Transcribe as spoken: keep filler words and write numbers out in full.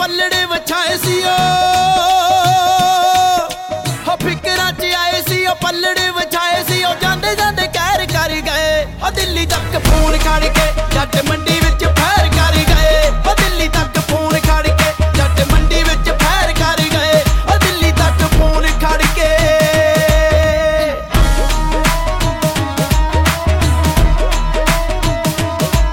पलड़े वछाए सी ओ हो फिकरां च आए सी ओ पलड़े वछाए सी ओ जांदे जांदे कहर कर गए ओ दिल्ली तक फोन खड़ के